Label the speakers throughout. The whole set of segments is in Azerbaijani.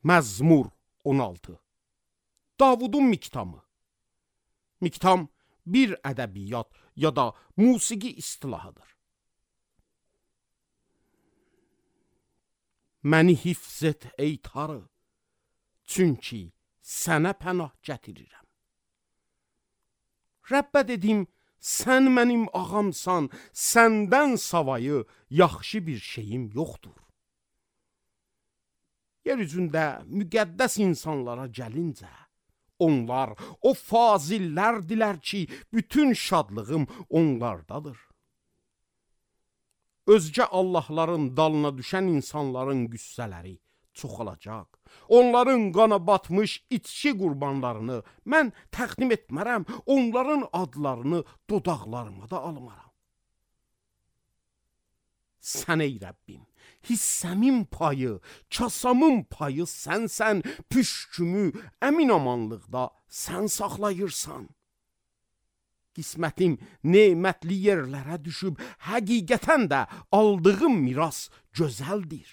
Speaker 1: Məzmur 16. Davudun miktamı. Miktam bir ədəbiyyat ya da musiqi istilahıdır. Məni hifz et ey Tanrı, çünki sənə pənah gətirirəm. Rəbbə dedim, sən mənim ağamsan, səndən savayı yaxşı bir şeyim yoxdur. Yer üzündə müqəddəs insanlara gəlincə, onlar o fazillərdilər ki, bütün şadlığım onlardadır. Özgə Allahların dalına düşən insanların qüssələri çoxalacaq. Onların qana batmış içki qurbanlarını mən təqdim etmərəm, onların adlarını dodaqlarıma da almaram. Sən ey Rəbbim, hissəmin payı, kasamın payı sənsən, püşkümü əmin-amanlıqda sən saxlayırsan. Qismətim nemətli yerlərə düşüb, həqiqətən də aldığım miras gözəldir.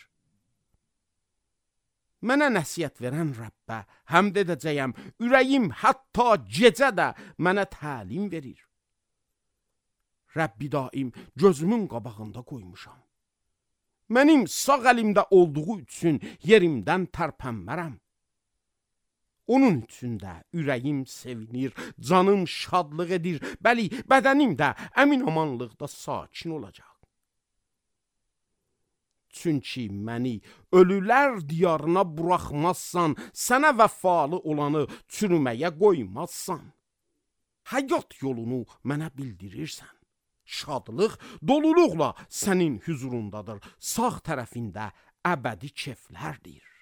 Speaker 1: Mənə nəsiyyət verən Rəbbə həmd edəcəyəm, ürəyim hətta gecə də mənə təlim verir. Rəbbi daim gözümün qabağında qoymuşam. Mənim sağ əlimdə olduğu üçün yerimdən tərpənmərəm. Onun üçün də ürəyim sevinir, canım şadlıq edir, bəli, bədənim də əmin-amanlıqda sakin olacaq. Çünki məni ölülər diyarına buraxmazsan, sənə vəfalı olanı çürüməyə qoymazsan. Həyat yolunu mənə bildirirsən. Şadlıq, doluluqla sənin huzurundadır, sağ tərəfində əbədi keflərdir.